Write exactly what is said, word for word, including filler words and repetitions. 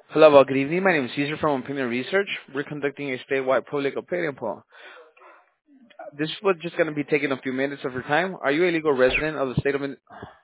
Hello, well, good evening. My name is Caesar from Opinion Research. We're conducting a statewide public opinion poll. This was just going to be taking a few minutes of your time. Are you a legal resident of the state of Min-